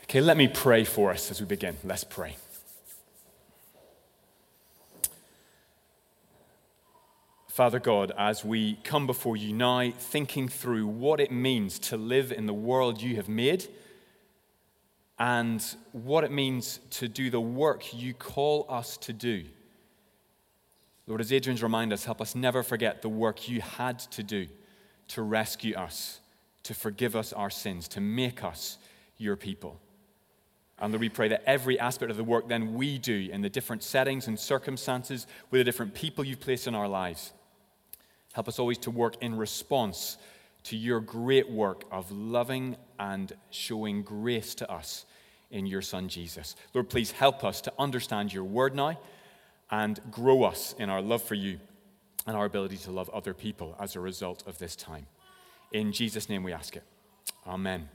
Okay, let me pray for us as we begin. Let's pray. Father God, as we come before you now, thinking through what it means to live in the world you have made and what it means to do the work you call us to do. Lord, as Adrian's remind us, help us never forget the work you had to do to rescue us, to forgive us our sins, to make us your people. And Lord, we pray that every aspect of the work then we do in the different settings and circumstances with the different people you've placed in our lives, help us always to work in response to your great work of loving and showing grace to us in your Son, Jesus. Lord, please help us to understand your word now and grow us in our love for you and our ability to love other people as a result of this time. In Jesus' name we ask it. Amen.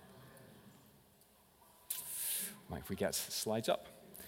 Right, if we get slides up.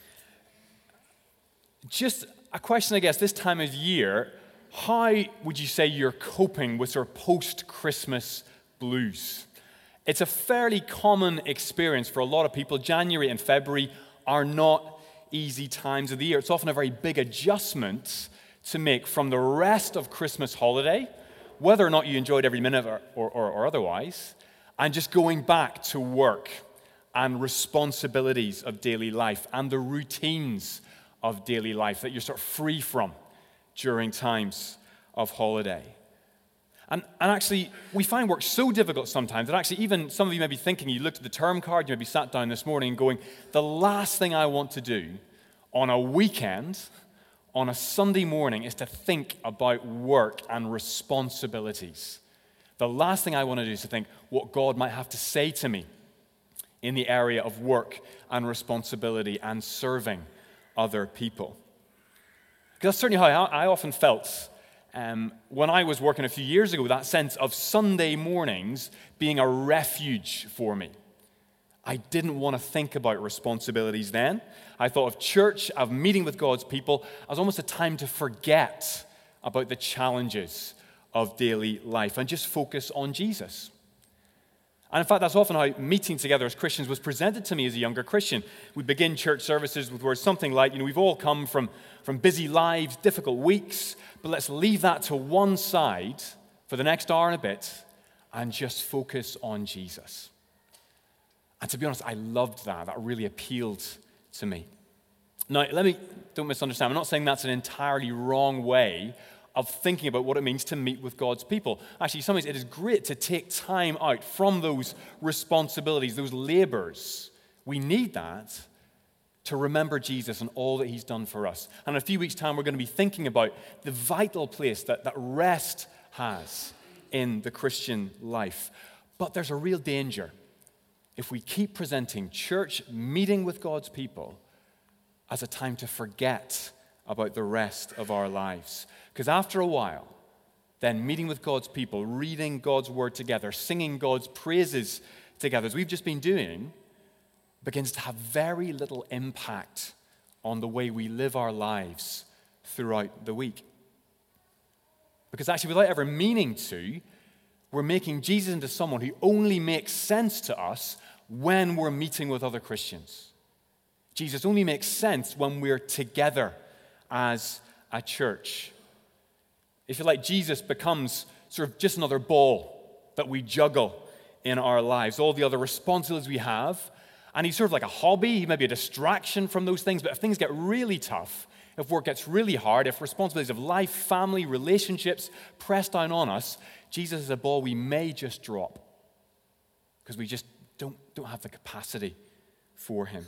Just a question, I guess, this time of year, how would you say you're coping with sort of post-Christmas blues? It's a fairly common experience for a lot of people. January and February are not easy times of the year. It's often a very big adjustment to make from the rest of Christmas holiday, whether or not you enjoyed every minute or otherwise, and just going back to work and responsibilities of daily life and the routines of daily life that you're sort of free from during times of holiday. And actually, we find work so difficult sometimes that actually even some of you may be thinking, you looked at the term card, you may be sat down this morning and going, the last thing I want to do on a weekend, on a Sunday morning, is to think about work and responsibilities. The last thing I want to do is to think what God might have to say to me in the area of work and responsibility and serving other people. Because that's certainly how I often felt when I was working a few years ago, that sense of Sunday mornings being a refuge for me. I didn't want to think about responsibilities then. I thought of church, of meeting with God's people, as almost a time to forget about the challenges of daily life and just focus on Jesus. And in fact, that's often how meeting together as Christians was presented to me as a younger Christian. We begin church services with words something like, we've all come from busy lives, difficult weeks, but let's leave that to one side for the next hour and a bit and just focus on Jesus. And to be honest, I loved that. That really appealed to me. Now, don't misunderstand. I'm not saying that's an entirely wrong way of thinking about what it means to meet with God's people. Actually, sometimes it is great to take time out from those responsibilities, those labors. We need that to remember Jesus and all that he's done for us. And in a few weeks' time, we're going to be thinking about the vital place that rest has in the Christian life. But there's a real danger if we keep presenting church, meeting with God's people, as a time to forget about the rest of our lives. Because after a while, then meeting with God's people, reading God's word together, singing God's praises together, as we've just been doing, begins to have very little impact on the way we live our lives throughout the week. Because actually, without ever meaning to, we're making Jesus into someone who only makes sense to us when we're meeting with other Christians. Jesus only makes sense when we're together as a church. If you like, Jesus becomes sort of just another ball that we juggle in our lives, all the other responsibilities we have, and he's sort of like a hobby. He may be a distraction from those things, but if things get really tough, if work gets really hard, if responsibilities of life, family, relationships press down on us, Jesus is a ball we may just drop because we just don't have the capacity for him.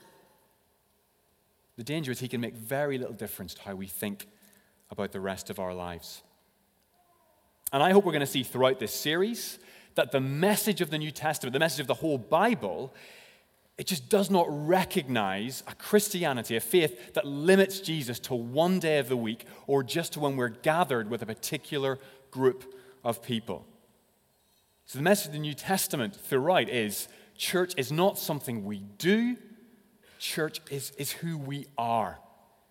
The danger is he can make very little difference to how we think about the rest of our lives. And I hope we're going to see throughout this series that the message of the New Testament, the message of the whole Bible, it just does not recognize a Christianity, a faith that limits Jesus to one day of the week or just to when we're gathered with a particular group of people. So the message of the New Testament throughout is church is not something we do. Church is who we are.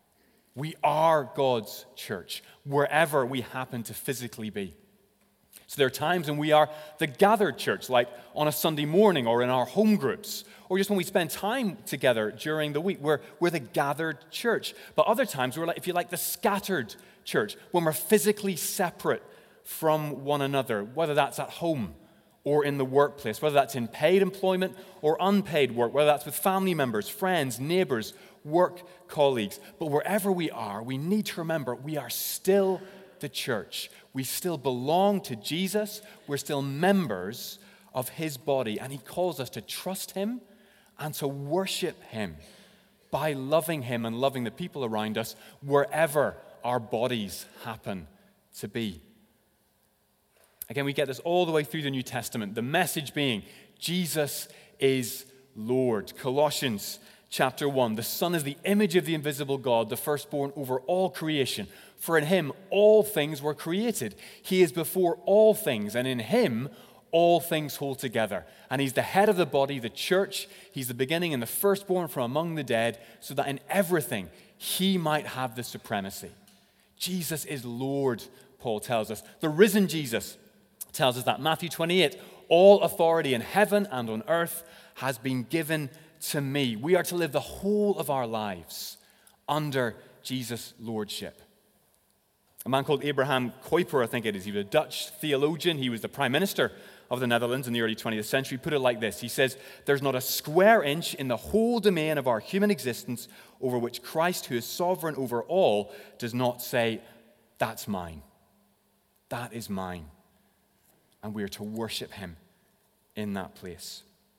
We are God's church, wherever we happen to physically be. So there are times when we are the gathered church, like on a Sunday morning or in our home groups, or just when we spend time together during the week. We're the gathered church. But other times we're like, if you like, the scattered church, when we're physically separate from one another, whether that's at home or in the workplace, whether that's in paid employment or unpaid work, whether that's with family members, friends, neighbors, work colleagues. But wherever we are, we need to remember we are still the church. We still belong to Jesus. We're still members of his body, and he calls us to trust him and to worship him by loving him and loving the people around us wherever our bodies happen to be. Again, we get this all the way through the New Testament, the message being Jesus is Lord. Colossians chapter 1, the Son is the image of the invisible God, the firstborn over all creation. For in him all things were created. He is before all things, and in him all things hold together. And he's the head of the body, the church. He's the beginning and the firstborn from among the dead, so that in everything he might have the supremacy. Jesus is Lord, Paul tells us. The risen Jesus tells us that. Matthew 28, all authority in heaven and on earth has been given to me. We are to live the whole of our lives under Jesus' lordship. A man called Abraham Kuyper, I think it is, he was a Dutch theologian. He was the prime minister of the Netherlands in the early 20th century. Put it like this. He says, there's not a square inch in the whole domain of our human existence over which Christ, who is sovereign over all, does not say, that's mine. That is mine. And we are to worship him in that place.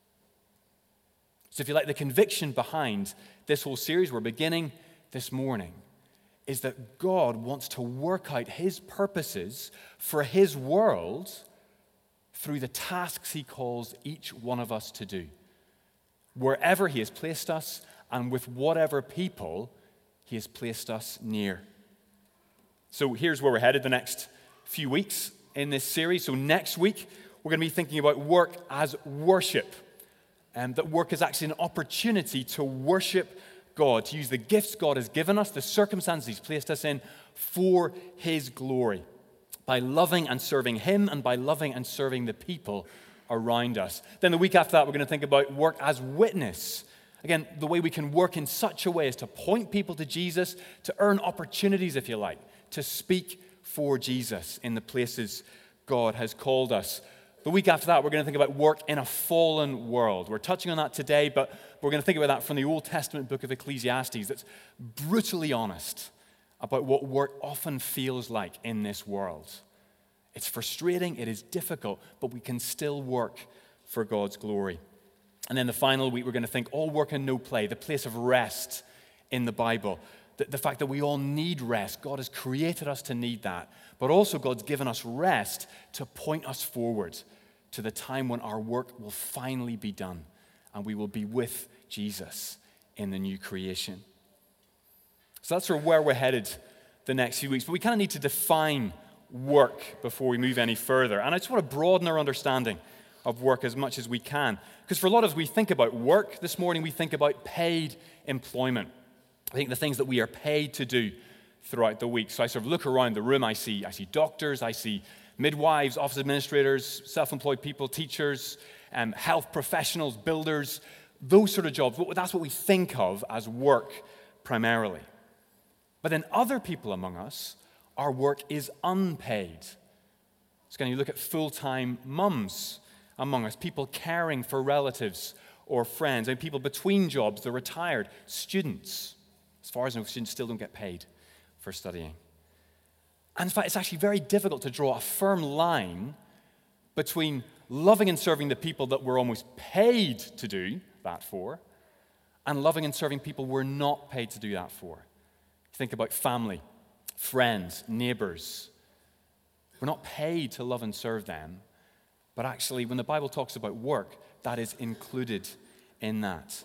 So if you like, the conviction behind this whole series we're beginning this morning is that God wants to work out his purposes for his world through the tasks he calls each one of us to do, wherever he has placed us and with whatever people he has placed us near. So here's where we're headed the next few weeks in this series. So next week, we're going to be thinking about work as worship. And that work is actually an opportunity to worship God, to use the gifts God has given us, the circumstances he's placed us in, for his glory, by loving and serving him and by loving and serving the people around us. Then the week after that, we're going to think about work as witness. Again, the way we can work in such a way as to point people to Jesus, to earn opportunities, if you like, to speak for Jesus in the places God has called us. The week after that, we're going to think about work in a fallen world. We're touching on that today, but we're going to think about that from the Old Testament book of Ecclesiastes that's brutally honest about what work often feels like in this world. It's frustrating, it is difficult, but we can still work for God's glory. And then the final week, we're going to think all work and no play, the place of rest in the Bible. The fact that we all need rest. God has created us to need that. But also God's given us rest to point us forward to the time when our work will finally be done and we will be with Jesus in the new creation. So that's sort of where we're headed the next few weeks. But we kind of need to define work before we move any further. And I just want to broaden our understanding of work as much as we can. Because for a lot of us, we think about work this morning, we think about paid employment. I think the things that we are paid to do throughout the week. So I sort of look around the room, I see doctors, I see midwives, office administrators, self-employed people, teachers, health professionals, builders, those sort of jobs. That's what we think of as work primarily. But then other people among us, our work is unpaid. So when you look at full-time mums among us, people caring for relatives or friends, and people between jobs, the retired, students. As far as I know, students still don't get paid for studying. And in fact, it's actually very difficult to draw a firm line between loving and serving the people that we're almost paid to do that for, and loving and serving people we're not paid to do that for. Think about family, friends, neighbors. We're not paid to love and serve them, but actually, when the Bible talks about work, that is included in that.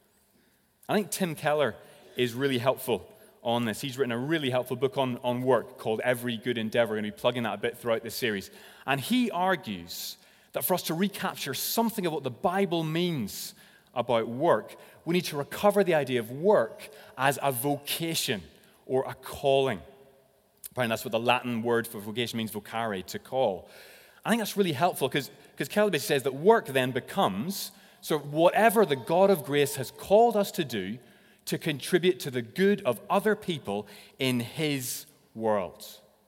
I think Tim Keller is really helpful on this. He's written a really helpful book on work called Every Good Endeavor. We're going to be plugging that a bit throughout this series. And he argues that for us to recapture something of what the Bible means about work, we need to recover the idea of work as a vocation or a calling. Apparently that's what the Latin word for vocation means, vocare, to call. I think that's really helpful because Kelly basically says that work then becomes, so whatever the God of grace has called us to do to contribute to the good of other people in his world.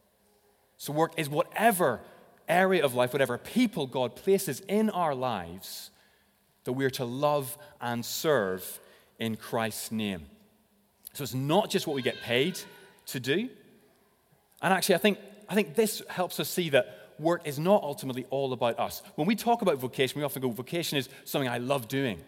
So work is whatever area of life, whatever people God places in our lives that we're to love and serve in Christ's name. So it's not just what we get paid to do. And actually, I think this helps us see that work is not ultimately all about us. When we talk about vocation, we often go, vocation is something I love doing.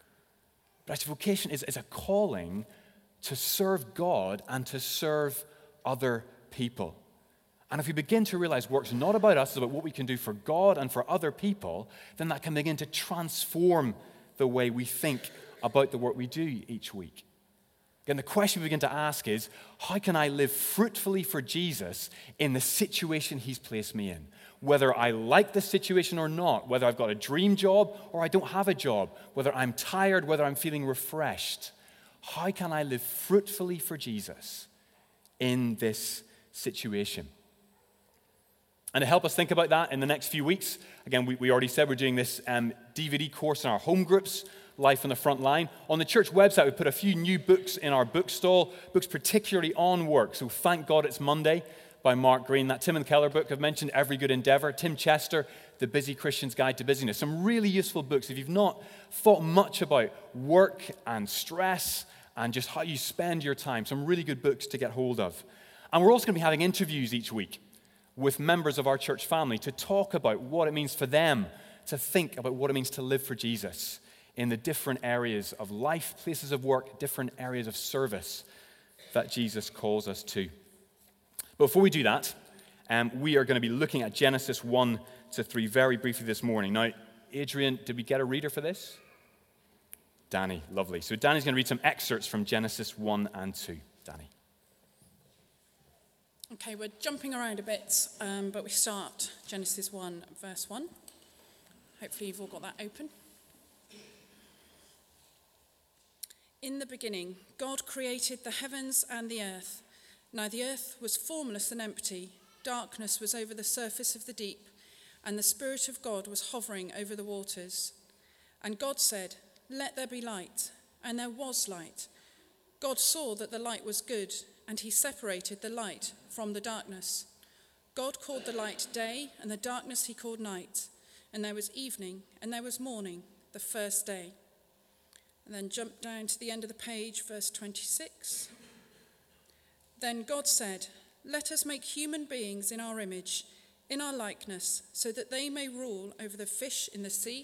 But actually, vocation is a calling to serve God and to serve other people. And if we begin to realize work's not about us, it's about what we can do for God and for other people, then that can begin to transform the way we think about the work we do each week. Again, the question we begin to ask is, how can I live fruitfully for Jesus in the situation he's placed me in? Whether I like the situation or not, whether I've got a dream job or I don't have a job, whether I'm tired, whether I'm feeling refreshed, how can I live fruitfully for Jesus in this situation? And to help us think about that in the next few weeks, again, we already said we're doing this DVD course in our home groups, Life on the Front Line. On the church website, we put a few new books in our bookstall, books particularly on work. So Thank God It's Monday by Mark Green, that Tim and Keller book I've mentioned, Every Good Endeavor, Tim Chester, The Busy Christian's Guide to Busyness. Some really useful books. If you've not thought much about work and stress and just how you spend your time, some really good books to get hold of. And we're also going to be having interviews each week with members of our church family to talk about what it means for them to think about what it means to live for Jesus in the different areas of life, places of work, different areas of service that Jesus calls us to. But before we do that, we are going to be looking at Genesis 1 to 3 very briefly this morning. Now, Adrian, did we get a reader for this? Danny, lovely. So Danny's going to read some excerpts from Genesis 1 and 2. Danny. Okay, we're jumping around a bit, but we start Genesis 1, verse 1. Hopefully you've all got that open. In the beginning, God created the heavens and the earth. Now the earth was formless and empty. Darkness was over the surface of the deep, and the Spirit of God was hovering over the waters. And God said, "Let there be light," and there was light. God saw that the light was good, and he separated the light from the darkness. God called the light day, and the darkness he called night. And there was evening, and there was morning, the first day. And then jump down to the end of the page, verse 26. Then God said, "Let us make human beings in our image, in our likeness, so that they may rule over the fish in the sea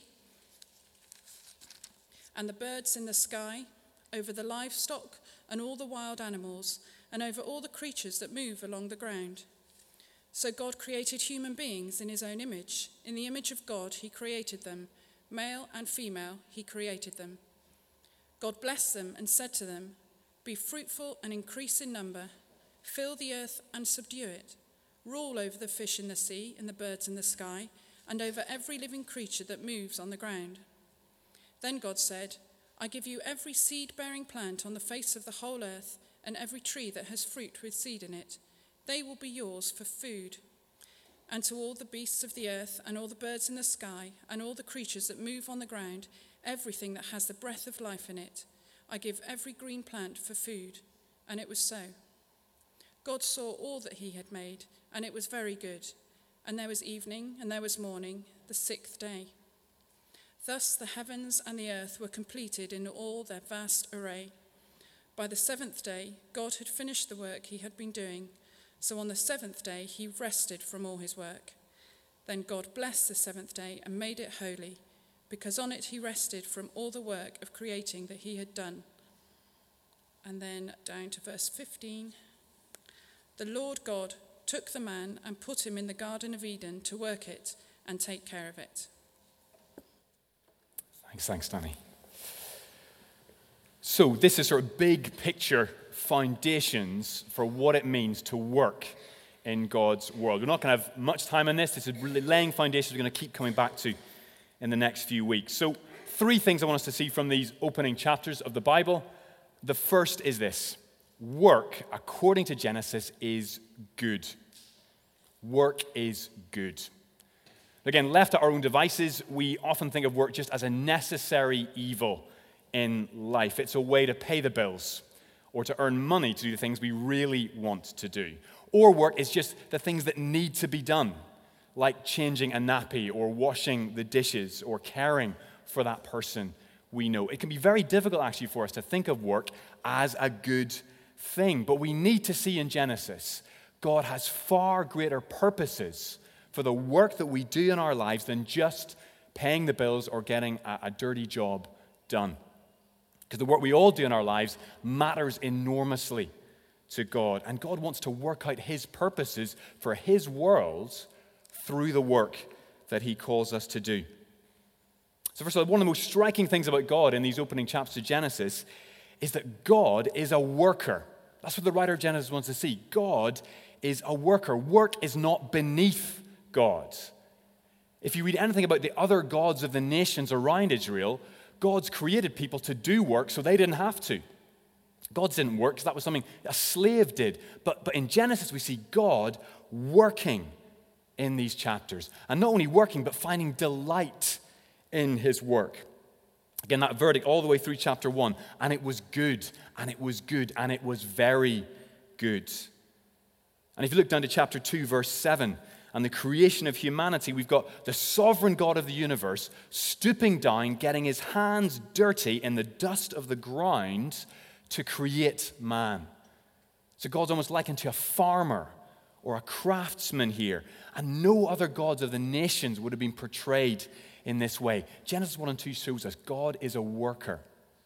and the birds in the sky, over the livestock and all the wild animals, and over all the creatures that move along the ground." So God created human beings in his own image. In the image of God he created them. Male and female he created them. God blessed them and said to them, "Be fruitful and increase in number. Fill the earth and subdue it. Rule over the fish in the sea and the birds in the sky, and over every living creature that moves on the ground." Then God said, "I give you every seed-bearing plant on the face of the whole earth, and every tree that has fruit with seed in it. They will be yours for food. And to all the beasts of the earth, and all the birds in the sky, and all the creatures that move on the ground, everything that has the breath of life in it, I give every green plant for food." And it was so. God saw all that he had made, and it was very good. And there was evening, and there was morning, the sixth day. Thus the heavens and the earth were completed in all their vast array. By the seventh day, God had finished the work he had been doing. So on the seventh day, he rested from all his work. Then God blessed the seventh day and made it holy, because on it he rested from all the work of creating that he had done. And then down to verse 15. The Lord God took the man and put him in the Garden of Eden to work it and take care of it. Thanks, Danny. So this is sort of big picture foundations for what it means to work in God's world. We're not going to have much time on this. This is really laying foundations we're going to keep coming back to in the next few weeks. So 3 things I want us to see from these opening chapters of the Bible. The first is this: work, according to Genesis, is good. Work is good. Again, left to our own devices, we often think of work just as a necessary evil in life. It's a way to pay the bills or to earn money to do the things we really want to do. Or work is just the things that need to be done, like changing a nappy or washing the dishes or caring for that person we know. It can be very difficult, actually, for us to think of work as a good thing. But we need to see in Genesis, God has far greater purposes for the work that we do in our lives than just paying the bills or getting a dirty job done. Because the work we all do in our lives matters enormously to God. And God wants to work out his purposes for his world through the work that he calls us to do. So first of all, one of the most striking things about God in these opening chapters of Genesis is that God is a worker. That's what the writer of Genesis wants to see. God is a worker. Work is not beneath God. If you read anything about the other gods of the nations around Israel, God's created people to do work so they didn't have to. Gods didn't work, so that was something a slave did. But in Genesis, we see God working in these chapters. And not only working, but finding delight in his work. Again, that verdict all the way through chapter 1. And it was good, and it was good, and it was very good. And if you look down to chapter 2, verse 7, and the creation of humanity, we've got the sovereign God of the universe stooping down, getting his hands dirty in the dust of the ground to create man. So God's almost likened to a farmer or a craftsman here. And no other gods of the nations would have been portrayed in this way. Genesis 1 and 2 shows us God is a worker.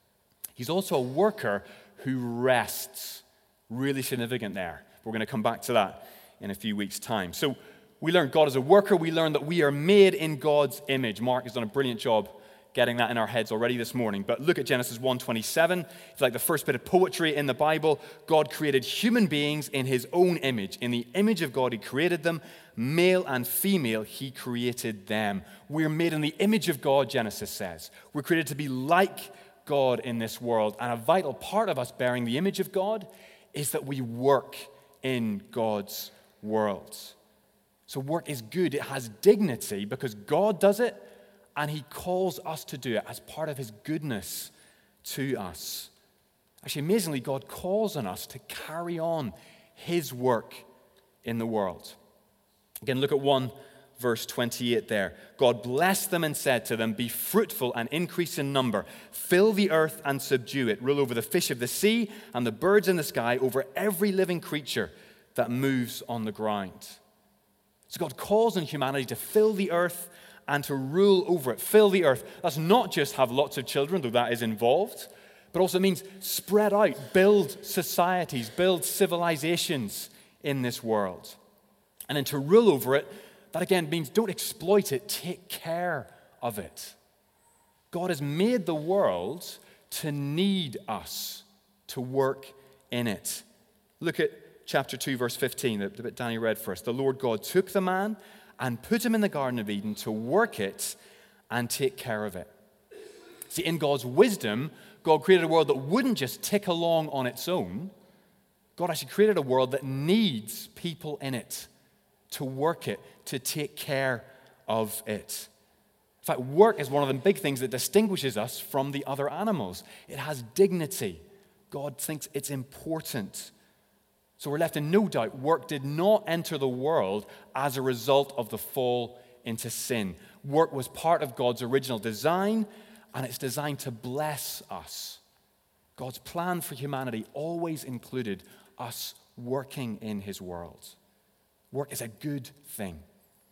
He's also a worker who rests. Really significant there. We're going to come back to that in a few weeks' time. So we learned God is a worker. We learned that we are made in God's image. Mark has done a brilliant job getting that in our heads already this morning. But look at Genesis 1:27. It's like the first bit of poetry in the Bible. God created human beings in his own image. In the image of God, he created them. Male and female, he created them. We're made in the image of God, Genesis says. We're created to be like God in this world. And a vital part of us bearing the image of God is that we work in God's world. So work is good. It has dignity because God does it, and he calls us to do it as part of his goodness to us. Actually, amazingly, God calls on us to carry on his work in the world. Again, look at 1 verse 28 there. God blessed them and said to them, "Be fruitful and increase in number. Fill the earth and subdue it. Rule over the fish of the sea and the birds in the sky, over every living creature that moves on the ground." So God calls on humanity to fill the earth and to rule over it. Fill the earth. That's not just have lots of children, though that is involved, but also means spread out, build societies, build civilizations in this world. And then to rule over it, that again means don't exploit it, take care of it. God has made the world to need us, to work in it. Look at chapter 2, verse 15, the bit Danny read for us. The Lord God took the man and put him in the Garden of Eden to work it and take care of it. See, in God's wisdom, God created a world that wouldn't just tick along on its own. God actually created a world that needs people in it to work it, to take care of it. In fact, work is one of the big things that distinguishes us from the other animals. It has dignity. God thinks it's important. So we're left in no doubt, work did not enter the world as a result of the fall into sin. Work was part of God's original design, and it's designed to bless us. God's plan for humanity always included us working in his world. Work is a good thing.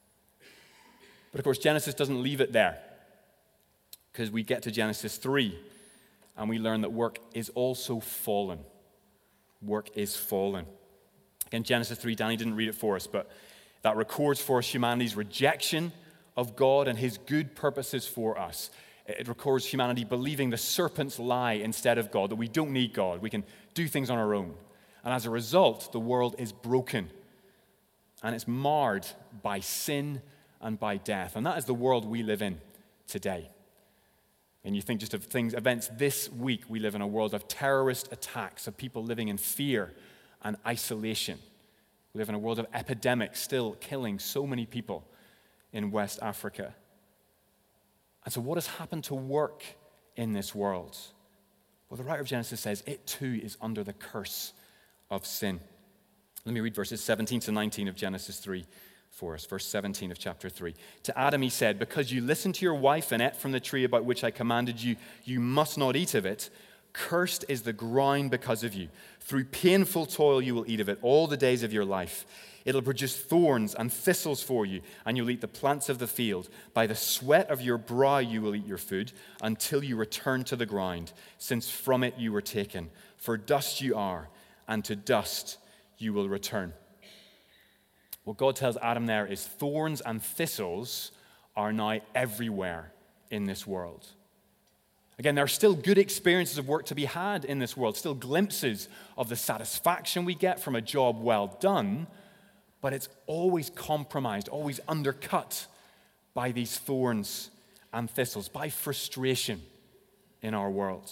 But of course, Genesis doesn't leave it there, because we get to Genesis 3, and we learn that work is also fallen. Work is fallen. In Genesis 3, Danny didn't read it for us, but that records for us humanity's rejection of God and his good purposes for us. It records humanity believing the serpent's lie instead of God, that we don't need God, we can do things on our own. And as a result, the world is broken, and it's marred by sin and by death. And that is the world we live in today. And you think just of events this week, we live in a world of terrorist attacks, of people living in fear and isolation. We live in a world of epidemics still killing so many people in West Africa. And so what has happened to work in this world? Well, the writer of Genesis says it too is under the curse of sin. Let me read verses 17 to 19 of Genesis 3 for us. Verse 17 of chapter 3. To Adam he said, because you listened to your wife and ate from the tree about which I commanded you, you must not eat of it. Cursed is the ground because of you. Through painful toil you will eat of it all the days of your life. It'll produce thorns and thistles for you, and you'll eat the plants of the field. By the sweat of your brow you will eat your food until you return to the ground, since from it you were taken. For dust you are, and to dust you will return. What God tells Adam there is thorns and thistles are now everywhere in this world. Again, there are still good experiences of work to be had in this world, still glimpses of the satisfaction we get from a job well done, but it's always compromised, always undercut by these thorns and thistles, by frustration in our world.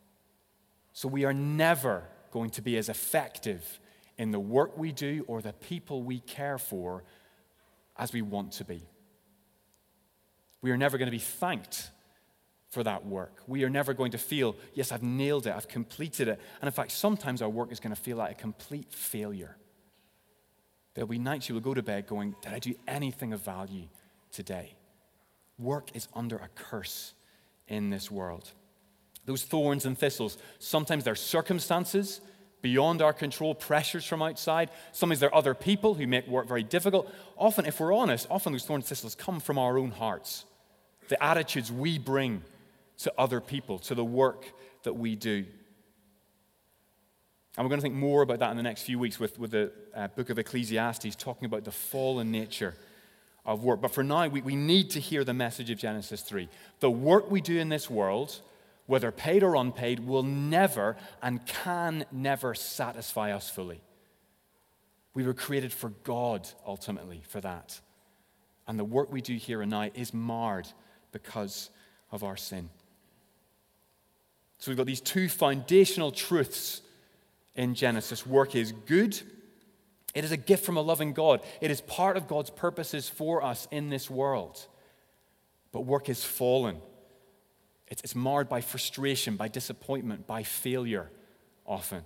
So we are never going to be as effective in the work we do or the people we care for as we want to be. We are never going to be thanked for that work. We are never going to feel, yes, I've nailed it, I've completed it. And in fact, sometimes our work is going to feel like a complete failure. There'll be nights you will go to bed going, did I do anything of value today? Work is under a curse in this world. Those thorns and thistles, sometimes they're circumstances beyond our control, pressures from outside. Sometimes they're other people who make work very difficult. Often, if we're honest, often those thorns and thistles come from our own hearts. The attitudes we bring to other people, to the work that we do. And we're going to think more about that in the next few weeks with the book of Ecclesiastes, talking about the fallen nature of work. But for now, we need to hear the message of Genesis 3. The work we do in this world, whether paid or unpaid, will never and can never satisfy us fully. We were created for God, ultimately, for that. And the work we do here and now is marred because of our sin. So we've got these two foundational truths in Genesis. Work is good. It is a gift from a loving God. It is part of God's purposes for us in this world. But work is fallen. It's marred by frustration, by disappointment, by failure often.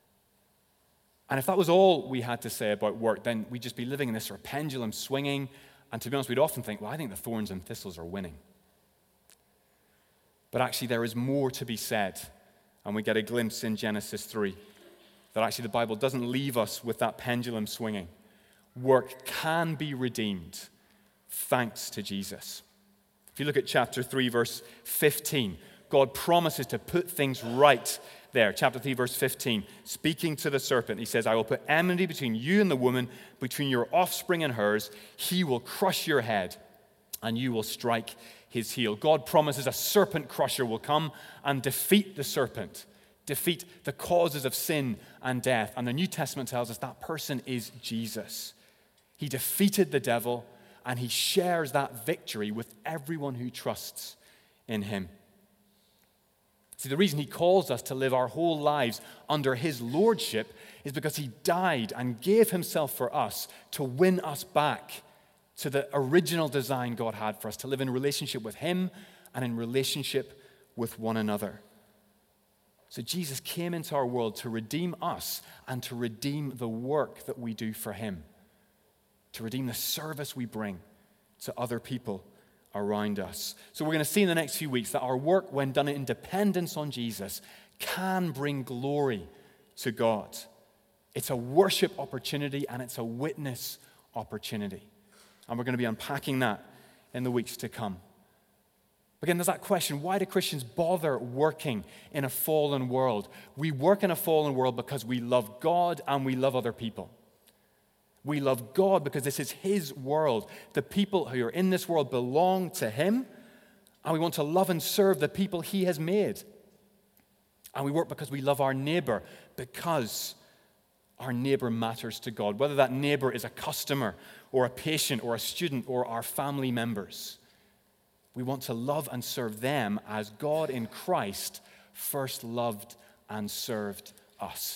And if that was all we had to say about work, then we'd just be living in this sort of pendulum swinging. And to be honest, we'd often think, well, I think the thorns and thistles are winning. But actually, there is more to be said. And we get a glimpse in Genesis 3 that actually the Bible doesn't leave us with that pendulum swinging. Work can be redeemed thanks to Jesus. If you look at chapter 3, verse 15, God promises to put things right there. Chapter 3, verse 15, speaking to the serpent, he says, I will put enmity between you and the woman, between your offspring and hers. He will crush your head, and you will strike his heel. God promises a serpent crusher will come and defeat the serpent, defeat the causes of sin and death. And the New Testament tells us that person is Jesus. He defeated the devil, and he shares that victory with everyone who trusts in him. See, the reason he calls us to live our whole lives under his lordship is because he died and gave himself for us to win us back to the original design God had for us, to live in relationship with him and in relationship with one another. So Jesus came into our world to redeem us and to redeem the work that we do for him, to redeem the service we bring to other people around us. So we're going to see in the next few weeks that our work, when done in dependence on Jesus, can bring glory to God. It's a worship opportunity and it's a witness opportunity. And we're going to be unpacking that in the weeks to come. Again, there's that question, why do Christians bother working in a fallen world? We work in a fallen world because we love God and we love other people. We love God because this is his world. The people who are in this world belong to him, and we want to love and serve the people he has made. And we work because we love our neighbor, because our neighbor matters to God, whether that neighbor is a customer or a patient or a student or our family members. We want to love and serve them as God in Christ first loved and served us.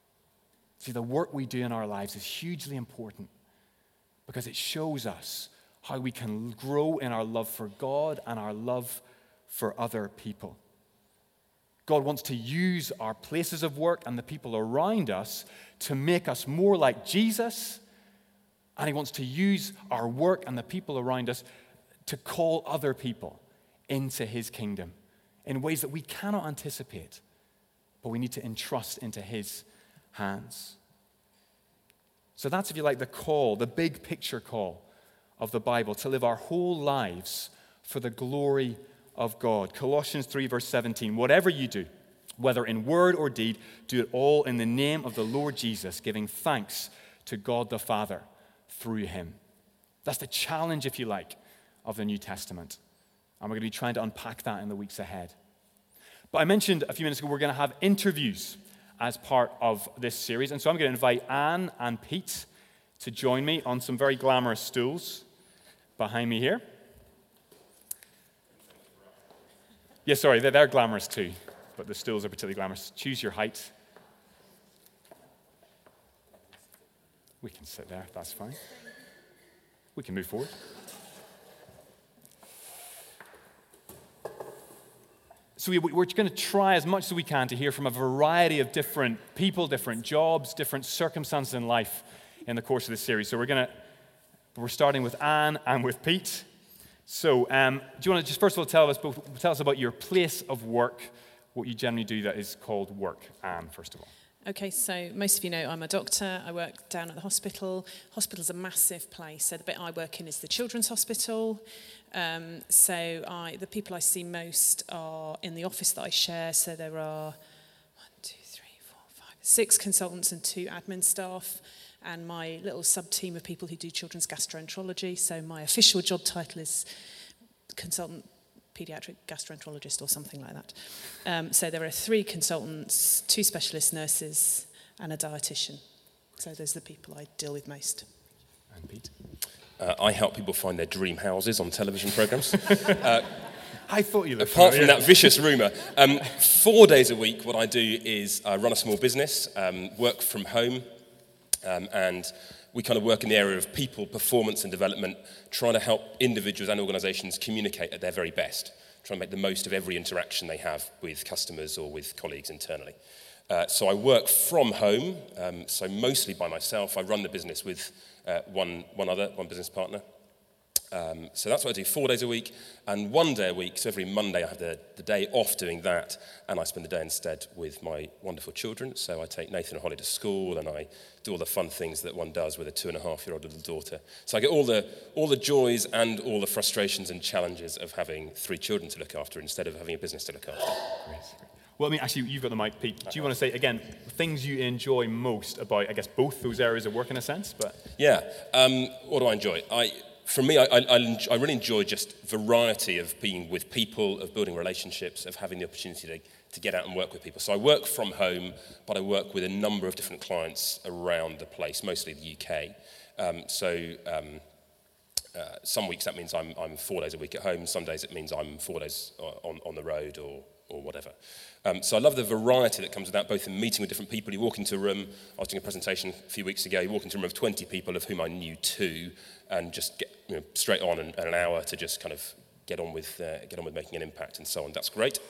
See, the work we do in our lives is hugely important because it shows us how we can grow in our love for God and our love for other people. God wants to use our places of work and the people around us to make us more like Jesus, and he wants to use our work and the people around us to call other people into his kingdom in ways that we cannot anticipate, but we need to entrust into his hands. So that's, if you like, the call, the big picture call of the Bible, to live our whole lives for the glory of God. Colossians 3, verse 17, whatever you do, whether in word or deed, do it all in the name of the Lord Jesus, giving thanks to God the Father through him. That's the challenge, if you like, of the New Testament. And we're going to be trying to unpack that in the weeks ahead. But I mentioned a few minutes ago we're going to have interviews as part of this series. And so I'm going to invite Anne and Pete to join me on some very glamorous stools behind me here. Yeah, sorry, they're glamorous too, but the stools are particularly glamorous. Choose your height. We can sit there, that's fine. We can move forward. So we're going to try as much as we can to hear from a variety of different people, different jobs, different circumstances in life in the course of this series. So we're starting with Anne and with Pete. So do you want to just first of all tell us about your place of work, what you generally do that is called work? Anne, first of all. Okay, so most of you know I'm a doctor. I work down at the hospital. Hospital's a massive place. So the bit I work in is the children's hospital. The people I see most are in the office that I share. So there are 6 consultants and 2 admin staff, and my little sub-team of people who do children's gastroenterology. So my official job title is consultant pediatric gastroenterologist or something like that. So there are 3 consultants, 2 specialist nurses, and a dietitian. So those are the people I deal with most. And Pete? I help people find their dream houses on television programs. I thought you looked Apart from that vicious rumour, 4 days a week, what I do is I run a small business, work from home, and we kind of work in the area of people, performance and development, trying to help individuals and organisations communicate at their very best, trying to make the most of every interaction they have with customers or with colleagues internally. So I work from home, so mostly by myself. I run the business with one business partner. So that's what I do 4 days a week, and 1 day a week, so every Monday I have the day off doing that, and I spend the day instead with my wonderful children. So I take Nathan and Holly to school, and I do all the fun things that one does with a 2.5-year-old little daughter. So I get all the joys and all the frustrations and challenges of having 3 children to look after instead of having a business to look after. Great. Well, I mean, actually, you've got the mic, Pete. Do you want to say, again, things you enjoy most about, I guess, both those areas of work in a sense? But yeah. What do I enjoy? For me, I really enjoy just variety of being with people, of building relationships, of having the opportunity to get out and work with people. So I work from home, but I work with a number of different clients around the place, mostly the UK. Some weeks that means I'm 4 days a week at home. Some days it means I'm 4 days on the road or whatever. So I love the variety that comes with that, both in meeting with different people. You walk into a room, I was doing a presentation a few weeks ago, you walk into a room of 20 people of whom I knew 2, and just get straight on and an hour to just kind of get on with making an impact and so on. That's great.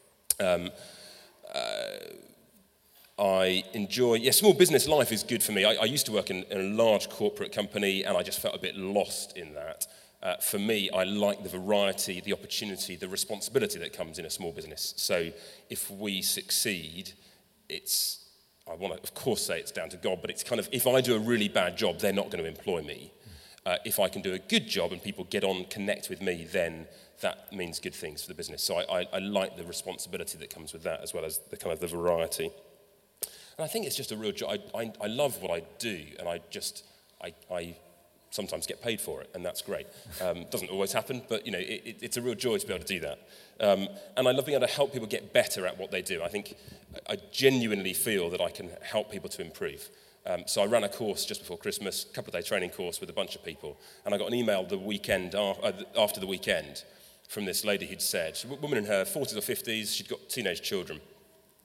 I enjoy, small business life is good for me. I used to work in a large corporate company, and I just felt a bit lost in that. For me, I like the variety, the opportunity, the responsibility that comes in a small business. So if we succeed, I want to, of course, say it's down to God, but it's kind of, if I do a really bad job, they're not going to employ me. If I can do a good job and people get on, connect with me, then that means good things for the business. So I like the responsibility that comes with that, as well as the kind of the variety. And I think it's just a real joy. I love what I do, and I sometimes get paid for it, and that's great. Doesn't always happen, but it's a real joy to be able to do that. And I love being able to help people get better at what they do. I think I genuinely feel that I can help people to improve. So I ran a course just before Christmas, a couple-of-day training course with a bunch of people, and I got an email the weekend after the weekend from this lady who'd said, she's a woman in her 40s or 50s, she'd got teenage children,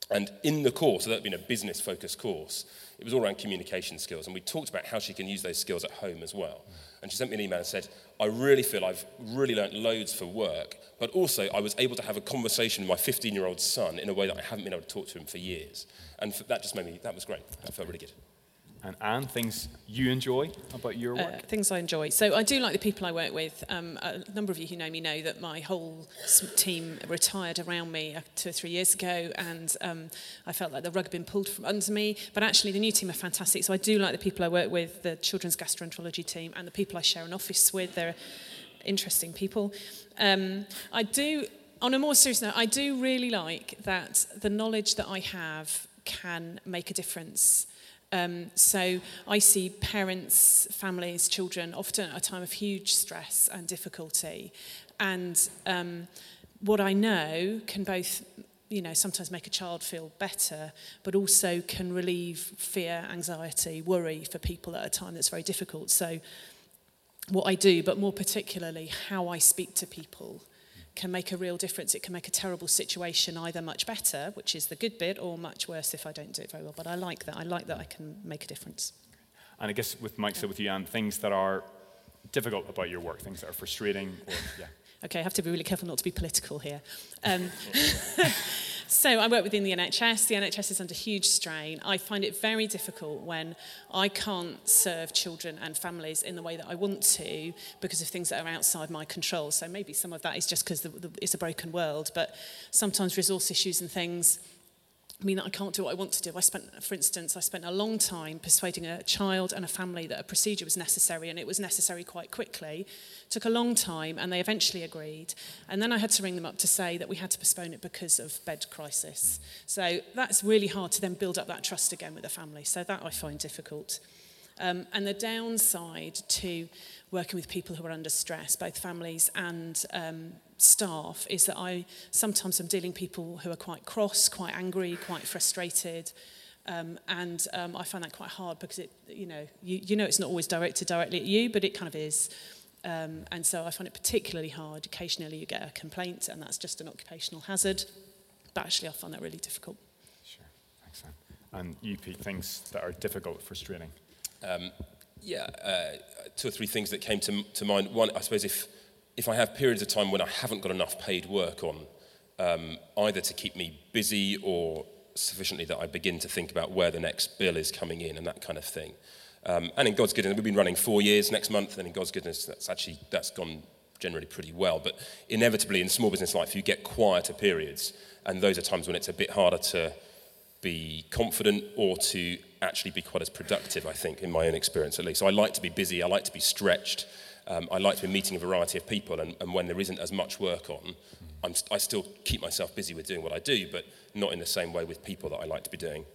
And in the course, so that had been a business-focused course, it was all around communication skills. And we talked about how she can use those skills at home as well. And she sent me an email and said, I really feel I've really learnt loads for work, but also I was able to have a conversation with my 15-year-old son in a way that I haven't been able to talk to him for years. And that just made me, that was great. That felt really good. And Anne, things you enjoy about your work? Things I enjoy. So I do like the people I work with. A number of you who know me know that my whole team retired around me 2 or 3 years ago, and I felt like the rug had been pulled from under me. But actually the new team are fantastic. So I do like the people I work with, the children's gastroenterology team, and the people I share an office with. They're interesting people. I do, on a more serious note, I do really like that the knowledge that I have can make a difference. So I see parents, families, children often at a time of huge stress and difficulty. And what I know can both, sometimes make a child feel better, but also can relieve fear, anxiety, worry for people at a time that's very difficult. So what I do, but more particularly how I speak to people, can make a real difference. It can make a terrible situation either much better, which is the good bit, or much worse if I don't do it very well. But I like that. I like that I can make a difference. And I guess with Mike, so with you, Anne, things that are difficult about your work, things that are frustrating, or, yeah. Okay, I have to be really careful not to be political here. So I work within the NHS. The NHS is under huge strain. I find it very difficult when I can't serve children and families in the way that I want to because of things that are outside my control. So maybe some of that is just because it's a broken world, but sometimes resource issues and things mean that I can't do what I want to do. I spent a long time persuading a child and a family that a procedure was necessary, and it was necessary quite quickly. It took a long time, and they eventually agreed. And then I had to ring them up to say that we had to postpone it because of bed crisis. So that's really hard to then build up that trust again with the family. So that I find difficult. And the downside to working with people who are under stress, both families and staff, is that I sometimes am dealing with people who are quite cross, quite angry, quite frustrated, and I find that quite hard because it's not always directed directly at you, but it kind of is. And so I find it particularly hard. Occasionally you get a complaint, and that's just an occupational hazard, but actually I find that really difficult. Sure, thanks, Anne. And you, Pete, things that are difficult, frustrating? 2 or 3 things that came to mind. One, I suppose if I have periods of time when I haven't got enough paid work on, either to keep me busy or sufficiently that I begin to think about where the next bill is coming in and that kind of thing. And in God's goodness, we've been running 4 years next month, and in God's goodness, that's gone generally pretty well. But inevitably, in small business life, you get quieter periods, and those are times when it's a bit harder to be confident or to actually be quite as productive, I think, in my own experience at least. So I like to be busy, I like to be stretched, I like to be meeting a variety of people, and when there isn't as much work on, I still keep myself busy with doing what I do, but not in the same way with people that I like to be doing.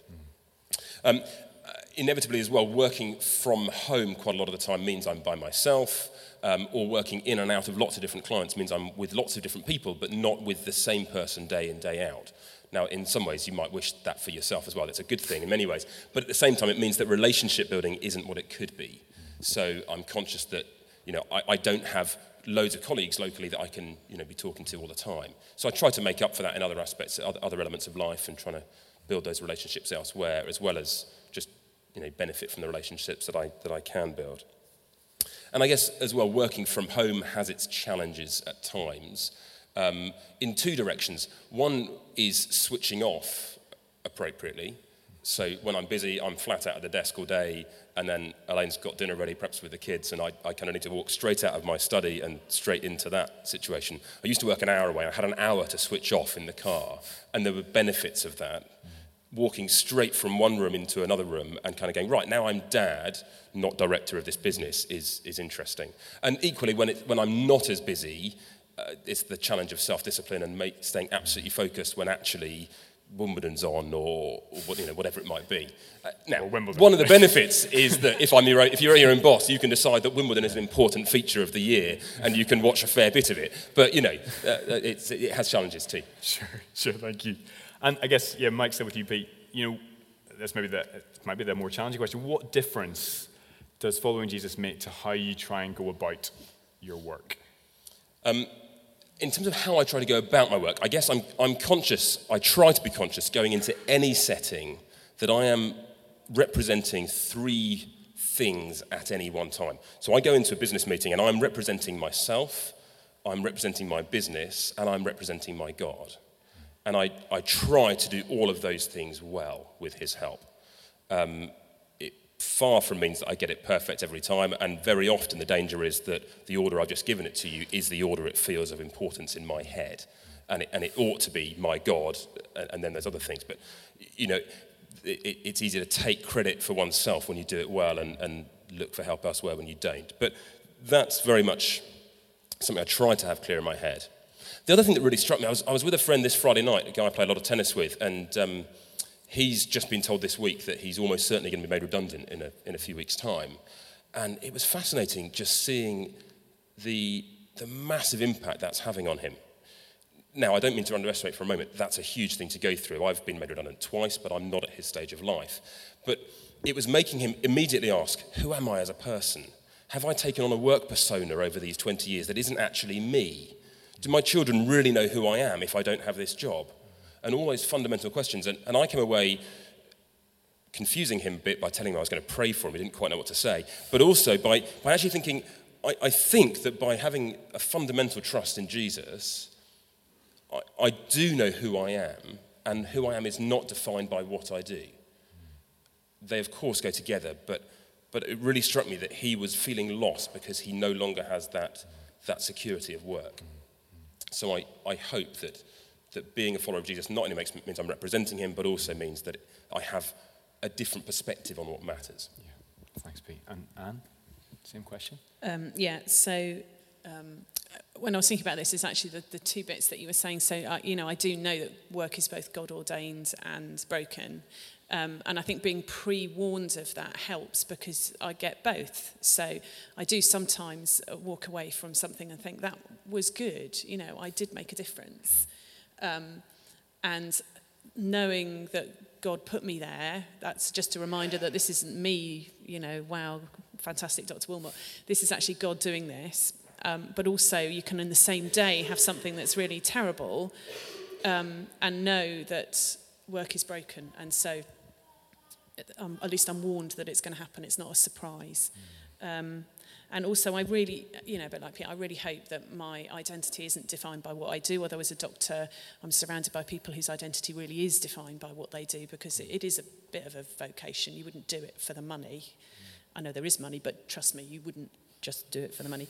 Inevitably as well, working from home quite a lot of the time means I'm by myself, or working in and out of lots of different clients means I'm with lots of different people, but not with the same person day in, day out. Now, in some ways, you might wish that for yourself as well. It's a good thing in many ways. But at the same time, it means that relationship building isn't what it could be. So I'm conscious that, I don't have loads of colleagues locally that I can, be talking to all the time. So I try to make up for that in other aspects, other elements of life, and trying to build those relationships elsewhere, as well as just, benefit from the relationships that I can build. And I guess, as well, working from home has its challenges at times. In 2 directions. One is switching off appropriately. So when I'm busy, I'm flat out at the desk all day, and then Elaine's got dinner ready, perhaps with the kids, and I kind of need to walk straight out of my study and straight into that situation. I used to work an hour away. I had an hour to switch off in the car, and there were benefits of that. Walking straight from one room into another room and kind of going, right, now I'm dad, not director of this business, is interesting. And equally, when I'm not as busy, it's the challenge of self-discipline and staying absolutely focused when actually Wimbledon's on or whatever it might be. Now, one of the benefits is that if you're your own boss, you can decide that Wimbledon is an important feature of the year and you can watch a fair bit of it. But, it has challenges too. Sure, thank you. And I guess, Mike said with you, Pete, this might be the more challenging question. What difference does following Jesus make to how you try and go about your work? in terms of how I try to go about my work, I guess I'm conscious, I try to be conscious going into any setting that I am representing three things at any one time. So I go into a business meeting and I'm representing myself, I'm representing my business, and I'm representing my God. And I try to do all of those things well with his help. It far from means that I get it perfect every time, and very often the danger is that the order I've just given it to you is the order it feels of importance in my head. And it ought to be my God, and then there's other things. But, you know, it's easy to take credit for oneself when you do it well and look for help elsewhere when you don't. But that's very much something I try to have clear in my head. The other thing that really struck me, I was with a friend this Friday night, a guy I play a lot of tennis with, and he's just been told this week that he's almost certainly going to be made redundant in a few weeks' time. And it was fascinating just seeing the massive impact that's having on him. Now, I don't mean to underestimate for a moment, that's a huge thing to go through. I've been made redundant twice, but I'm not at his stage of life. But it was making him immediately ask, who am I as a person? Have I taken on a work persona over these 20 years that isn't actually me? Do my children really know who I am if I don't have this job? And all those fundamental questions. And I came away confusing him a bit by telling him I was going to pray for him. He didn't quite know what to say. But also by actually thinking, I think that by having a fundamental trust in Jesus, I do know who I am, and who I am is not defined by what I do. They, of course, go together, but it really struck me that he was feeling lost because he no longer has that security of work. So I hope that being a follower of Jesus not only means I'm representing him, but also means that I have a different perspective on what matters. Yeah. Thanks, Pete. And Anne, same question? When I was thinking about this, it's actually the two bits that you were saying. So, I do know that work is both God-ordained and broken. And I think being pre-warned of that helps because I get both. So I do sometimes walk away from something and think, that was good. I did make a difference. And knowing that God put me there, that's just a reminder that this isn't me, wow, fantastic, Dr. Wilmot. This is actually God doing this. But also you can in the same day have something that's really terrible and know that work is broken. And so at least I'm warned that it's going to happen. It's not a surprise. And also I really, a bit like Pete, I really hope that my identity isn't defined by what I do. Although as a doctor, I'm surrounded by people whose identity really is defined by what they do because it is a bit of a vocation. You wouldn't do it for the money. I know there is money, but trust me, you wouldn't just do it for the money.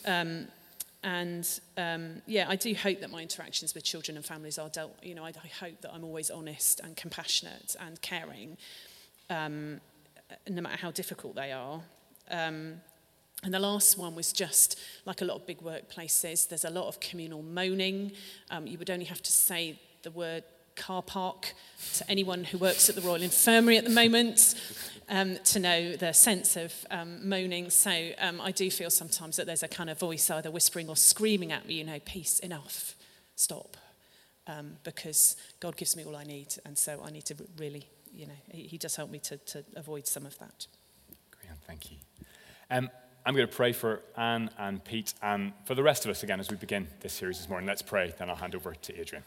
I do hope that my interactions with children and families are dealt, I hope that I'm always honest and compassionate and caring, no matter how difficult they are. And the last one was just, like a lot of big workplaces, there's a lot of communal moaning. You would only have to say the word car park to anyone who works at the Royal Infirmary at the moment to know the sense of moaning. So I do feel sometimes that there's a kind of voice either whispering or screaming at me, peace, enough, stop. Because God gives me all I need. And so I need to really, he does help me to avoid some of that. Great, thank you. I'm going to pray for Anne and Pete and for the rest of us again as we begin this series this morning. Let's pray, then I'll hand over to Adrian.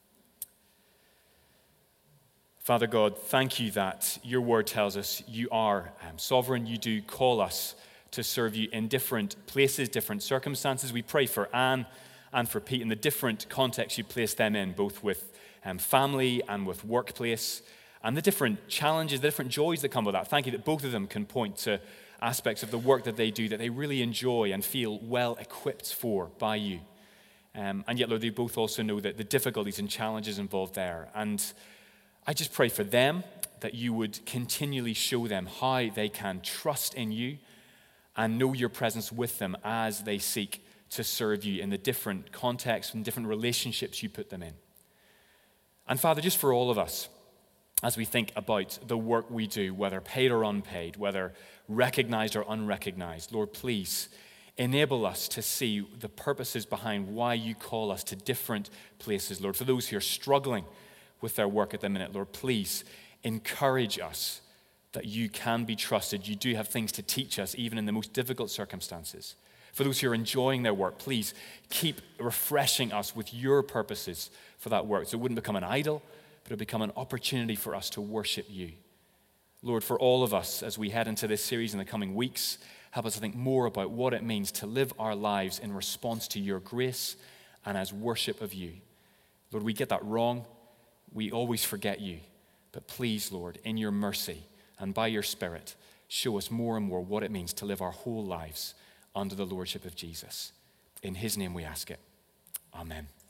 Father God, thank you that your word tells us you are sovereign. You do call us to serve you in different places, different circumstances. We pray for Anne and for Pete in the different contexts you place them in, both with family and with workplace, and the different challenges, the different joys that come with that. Thank you that both of them can point to aspects of the work that they do that they really enjoy and feel well equipped for by you. And yet, Lord, they both also know that the difficulties and challenges involved there. And I just pray for them that you would continually show them how they can trust in you and know your presence with them as they seek to serve you in the different contexts and different relationships you put them in. And Father, just for all of us, as we think about the work we do, whether paid or unpaid, whether recognized or unrecognized, Lord, please enable us to see the purposes behind why you call us to different places, Lord. For those who are struggling with their work at the minute, Lord, please encourage us that you can be trusted. You do have things to teach us, even in the most difficult circumstances. For those who are enjoying their work, please keep refreshing us with your purposes for that work, so it wouldn't become an idol, but it would become an opportunity for us to worship you. Lord, for all of us, as we head into this series in the coming weeks, help us to think more about what it means to live our lives in response to your grace and as worship of you. Lord, we get that wrong. We always forget you. But please, Lord, in your mercy and by your Spirit, show us more and more what it means to live our whole lives under the lordship of Jesus. In his name we ask it. Amen.